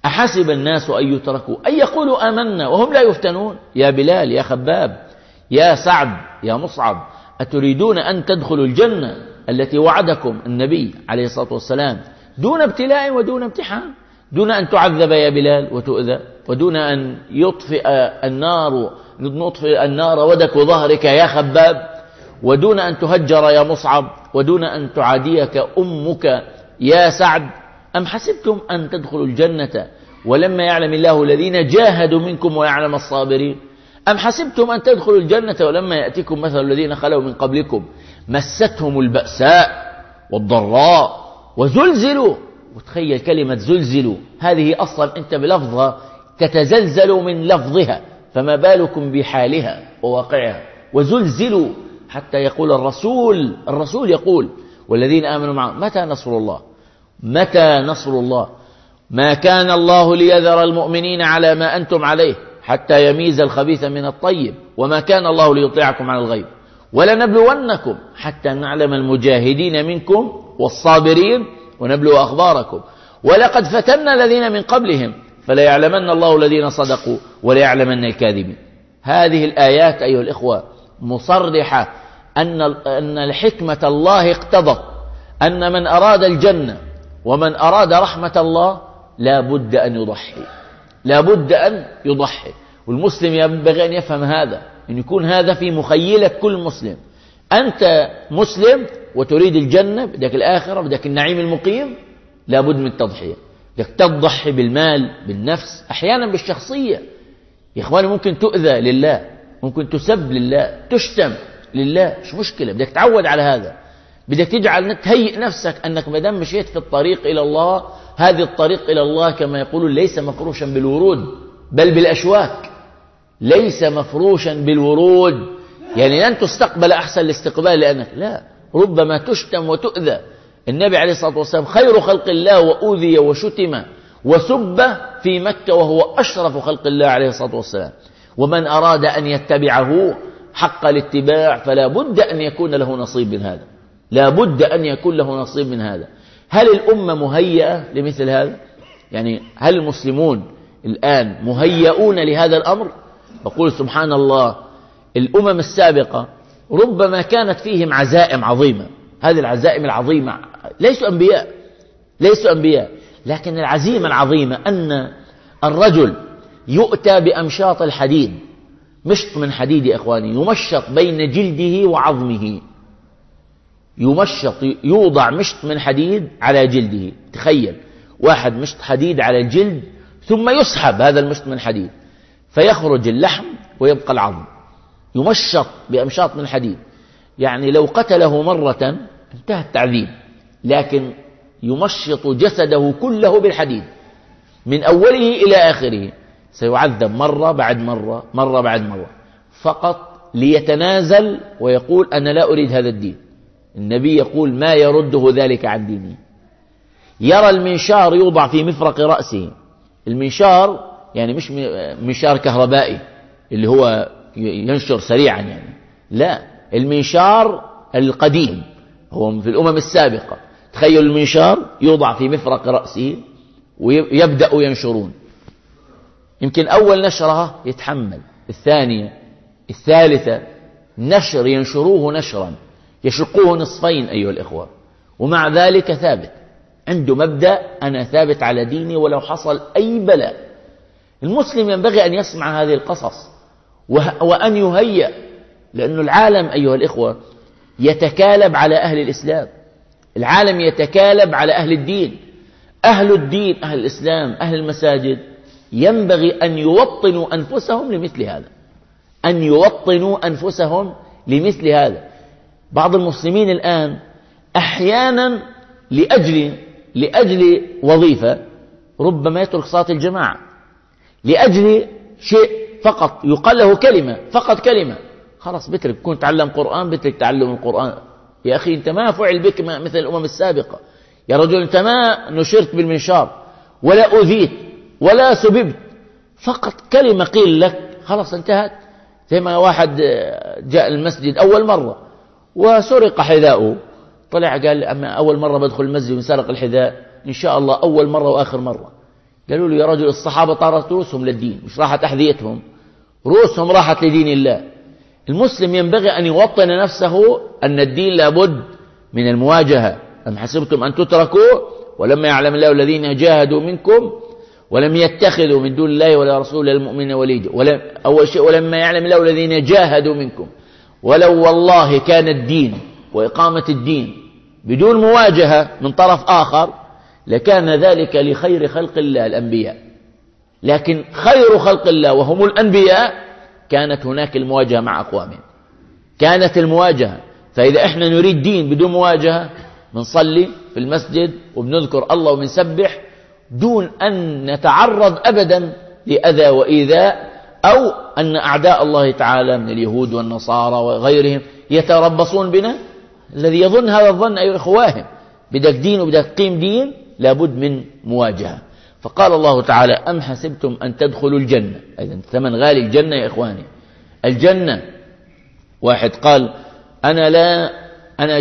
أحسب الناس أن يتركوا أن يقولوا آمنا وهم لا يفتنون. يا بلال، يا خباب، يا سعد، يا مصعب، أتريدون أن تدخلوا الجنة التي وعدكم النبي عليه الصلاة والسلام دون ابتلاء ودون امتحان، دون أن تعذب يا بلال وتؤذى، ودون أن نطفئ النار ودك ظهرك يا خباب، ودون أن تهجر يا مصعب، ودون أن تعاديك أمك يا سعد؟ أم حسبتم أن تدخلوا الجنة ولما يعلم الله الذين جاهدوا منكم ويعلم الصابرين؟ أم حسبتم أن تدخلوا الجنة ولما يأتكم مثل الذين خلوا من قبلكم مستهم البأساء والضراء وزلزلوا. وتخيل كلمة زلزلوا هذه أصلا أنت بلفظها تتزلزل من لفظها، فما بالكم بحالها وواقعها. وزلزلوا حتى يقول الرسول يقول والذين آمنوا معه متى نصر الله؟ متى نصر الله؟ ما كان الله ليذر المؤمنين على ما أنتم عليه حتى يميز الخبيث من الطيب وما كان الله ليطيعكم على الغيب ولنبلونكم حتى نعلم المجاهدين منكم والصابرين ونبلو أخباركم ولقد فتنا الذين من قبلهم فليعلمن الله الذين صدقوا وليعلمن الكاذبين. هذه الآيات أيها الإخوة مصرحة أن الحكمة الله اقتضت أن من أراد الجنة ومن أراد رحمة الله لا بد أن يضحي، لا بد أن يضحي. والمسلم ينبغي أن يفهم هذا، أن يكون هذا في مخيلة كل مسلم. أنت مسلم وتريد الجنة، بدك الآخرة، بدك النعيم المقيم، لا بد من التضحية. بدك تضحي بالمال، بالنفس، أحيانا بالشخصية. يا إخواني ممكن تؤذى لله، ممكن تسب لله، تشتم لله، مش مشكلة. بدك تعود على هذا، بدك تهيئ نفسك أنك ما دام مشيت في الطريق إلى الله، هذه الطريق إلى الله كما يقولون ليس مفروشا بالورود بل بالأشواك. ليس مفروشا بالورود، يعني لن تستقبل أحسن الاستقبال لأنك لا، ربما تشتم وتؤذى. النبي عليه الصلاة والسلام خير خلق الله وأوذي وشتم وسب في مكة وهو أشرف خلق الله عليه الصلاة والسلام. ومن أراد أن يتبعه حق الاتباع فلا بد أن يكون له نصيب من هذا، لا بد أن يكون له نصيب من هذا. هل الأمة مهيئة لمثل هذا؟ يعني هل المسلمون الآن مهيئون لهذا الأمر؟ بقول سبحان الله، الأمم السابقة ربما كانت فيهم عزائم عظيمة. هذه العزائم العظيمة ليسوا أنبياء، لكن العزيمة العظيمة أن الرجل يؤتى بأمشاط الحديد، مشط من حديد يا إخواني، يمشط بين جلده وعظمه، يوضع مشط من حديد على جلده. تخيل واحد مشط حديد على الجلد ثم يسحب هذا المشط من حديد فيخرج اللحم ويبقى العظم، يمشط بأمشاط من حديد. يعني لو قتله مرة انتهى التعذيب، لكن يمشط جسده كله بالحديد من أوله إلى آخره. سيعذب مرة بعد مرة، مرة بعد مرة، فقط ليتنازل ويقول أنا لا أريد هذا الدين. النبي يقول ما يرده ذلك عن دينه. يرى المنشار يوضع في مفرق رأسه. المنشار يعني مش منشار كهربائي اللي هو ينشر سريعا يعني، لا، المنشار القديم هو في الأمم السابقة. تخيل المنشار يوضع في مفرق رأسه ويبدأ ينشرون. يمكن أول نشرة يتحمل، الثانية، الثالثة، نشر ينشروه نشرا يشقوه نصفين أيها الإخوة، ومع ذلك ثابت، عنده مبدأ أنا ثابت على ديني ولو حصل أي بلاء. المسلم ينبغي أن يسمع هذه القصص وأن يهيأ، لأن العالم أيها الإخوة يتكالب على أهل الإسلام، العالم يتكالب على أهل الدين. أهل الدين، أهل الإسلام، أهل المساجد ينبغي أن يوطنوا أنفسهم لمثل هذا، أن يوطنوا أنفسهم لمثل هذا. بعض المسلمين الآن أحيانا لأجل وظيفة ربما يترك صلاة الجماعة، لأجل شيء فقط يقال له كلمة، فقط كلمة، خلاص بترك. كنت تعلم قرآن بترك تعلم القرآن. يا أخي أنت ما فعل بك مثل الأمم السابقة. يا رجل أنت ما نشرت بالمنشار ولا أذيت ولا سببت، فقط كلمة قيل لك خلاص انتهت. زي ما واحد جاء المسجد أول مرة وسرق حذاؤه، طلع قال أما أول مرة بدخل المسجد وسرق الحذاء إن شاء الله أول مرة وآخر مرة. قالوا له يا رجل الصحابة طارت رؤوسهم للدين، مش راحت أحذيتهم، رؤوسهم راحت لدين الله. المسلم ينبغي أن يوطن نفسه أن الدين لابد من المواجهة. أم حسبتم أن تتركوا ولما يعلم الله الذين جاهدوا منكم ولم يتخذوا من دون الله ولا رسوله المؤمنين وليجا، أول شيء ولما يعلم الله الذين جاهدوا منكم. ولو والله كان الدين وإقامة الدين بدون مواجهة من طرف آخر لكان ذلك لخير خلق الله الأنبياء، لكن خير خلق الله وهم الأنبياء كانت هناك المواجهة مع أقوامهم، كانت المواجهة. فإذا إحنا نريد دين بدون مواجهة بنصلي في المسجد وبنذكر الله وبنسبح دون أن نتعرض أبدا لأذى وإيذاء، أو أن أعداء الله تعالى من اليهود والنصارى وغيرهم يتربصون بنا. الذي يظن هذا الظن أي إخواهم، بدك دين وبدك قيم دين لابد من مواجهة. فقال الله تعالى أم حسبتم أن تدخلوا الجنة. إذن ثمن غالي الجنة يا إخواني. الجنة واحد قال أنا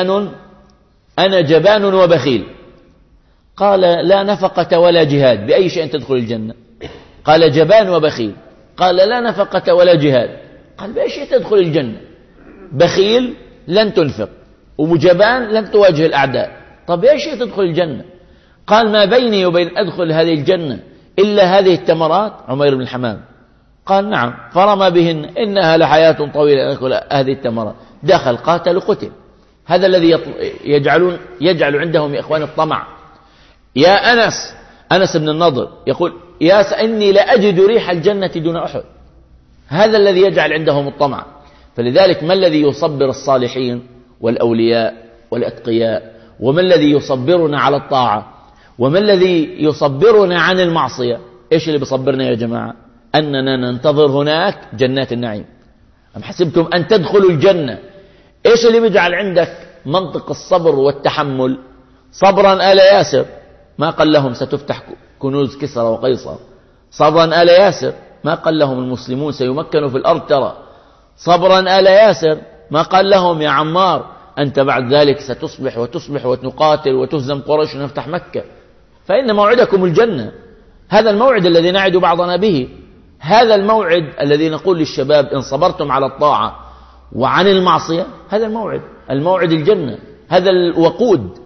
جبان وبخيل. قال لا نفقة ولا جهاد، بأي شيء تدخل الجنة؟ قال جبان وبخيل. قال لا نفقة ولا جهاد. قال بأي شيء تدخل الجنة؟ بخيل لن تنفق، وجبان لن تواجه الأعداء، طب بأي شيء تدخل الجنة؟ قال ما بيني وبين أدخل هذه الجنة إلا هذه التمرات. عمير بن الحمام قال نعم، فرمى بهن إنها لحياة طويلة أدخل هذه التمرات. دخل قاتل قتل. هذا الذي يجعل عندهم يا إخوان الطمع. يا أنس بن النضر يقول إني لأجد ريح الجنة دون أحد. هذا الذي يجعل عندهم الطمع. فلذلك ما الذي يصبر الصالحين والأولياء والأتقياء؟ وما الذي يصبرنا على الطاعة؟ وما الذي يصبرنا عن المعصية؟ إيش اللي بيصبرنا يا جماعة؟ أننا ننتظر هناك جنات النعيم. أم حسبتم أن تدخلوا الجنة. إيش اللي بيجعل عندك منطق الصبر والتحمل؟ صبرا آل ياسر ما قال لهم ستفتح كنوز كسرى وقيصر. صبرا آل ياسر ما قال لهم المسلمون سيمكنوا في الأرض ترى. صبرا آل ياسر ما قال لهم يا عمار أنت بعد ذلك ستصبح وتقاتل وتهزم قريش ونفتح مكة. فإن موعدكم الجنة. هذا الموعد الذي نعد بعضنا به، هذا الموعد الذي نقول للشباب إن صبرتم على الطاعة وعن المعصية، هذا الموعد الجنة، هذا الوقود